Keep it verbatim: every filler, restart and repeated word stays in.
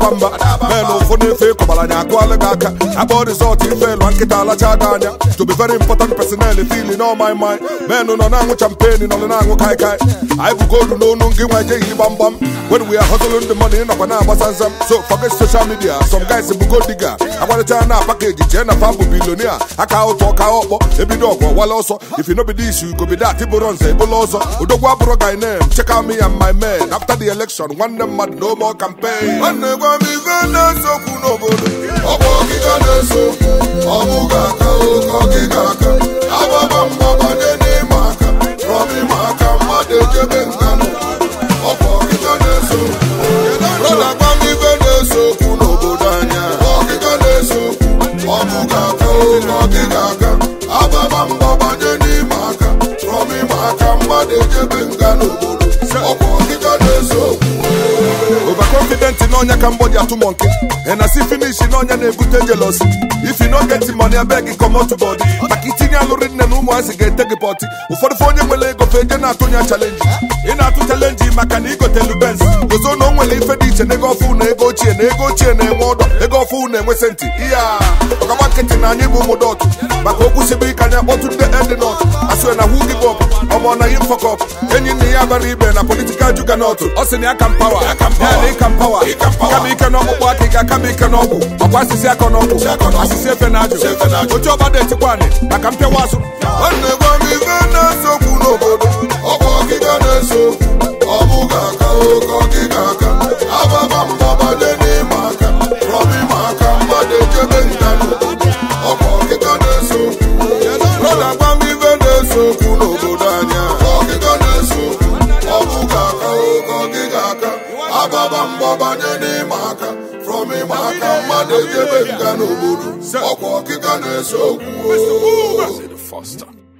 bamba men ụfọdụ efe kọbara anya akụọla gị aka akpọ resort ife elu nkịta alacha gị anya to be very important personnel feeling all my mind men nọ na-aṅụ champagne nọ na-aṅụ kai kai anyị bụ gold n'onu ngị nwa ejeghị gbamgbam when we are hustling the money ịnọkwa na-agbasa nzam so forget social media some guys bụ gold digger agwarịcha na package jee na fa bụ bilonia aka ụtọ ọka ọkpọ ebido ọgụ ọwala ọsọ if you no be this you go be that ịbụrụ nze ịbụla ọzọ odogwu abụrụ guy name check out me and my men after the election nwanne mmadụ no more campaign nwanne gwa m ife na-esokwu n'obodo ọkwa ọkịka na-eso ọmụ ga-aka oke ọkịka aka agbaba mgbabanye n'ime aka rọbi ma aka mmadụ ejebe nkanụ ọkwa ọkịka na-eso brọda gwa m ife na-esokwu n'obodo anya ọkịka na-eso ọmụ ga-aka oke ọkịka aka agbaba mgbabanye n'ime aka rọbi ma aka mmadụ ejebe nkanụ ọkwa ọkịka na-esokwu overconfident n'ọnya ka mgbọdị atụ monkey and I see finish n'ọnya na-ebute jealousy if you no get money abeg gị comot body maka itinye alụrị nne na ụmụazị ga-ete gị pọtị ụfọdụ fe onye nwere ego fe eje na-atụnya chalenji ị na-atụ chalenji maka na igotelu benz gozo na o nwere ife dị iche na ego ọfụ na ego ochie na ego ochie na-enwe ọdọ ego ọfụ na-enwe senti ihe a ọgaba nkịtị na anyị bụ ụmụ dọtụ maka okwu sibe ike anya kpọtụ ndị endinọt asụe na hu give up ọmọ na yi mfọkọp enyi nna ya bara ibe na politikal juganọt ọ sị na ya ka mpawa ya na ịka mpawa kama ike n'ọkpụkpụ aka ike aka m ike n'ọgwụ ọkwa asịsị aka n'ọgwụ asịsị efe na ajụ oche ọgbada etikwanị maka mpịawa azụ nwanne gwa m ife na-esokwu n'obodo ọkwa ọkịka na-eso ọmụ ga-aka oke ọkịka aka agbaba mgbabanye n'ime aka rọbi ma aka mmadụ ejebe nkanụ ọkwa ọkịka na-eso brọda gwa m ife na-esokwu n'obodo anya ọkịka na-eso ọmụ ga-aka oke ọkịka aka agbaba mgbabanye n'ime aka from ịma aka mmadụ ejebe nka n'obodo ọkwa ọkịka na-eso okwu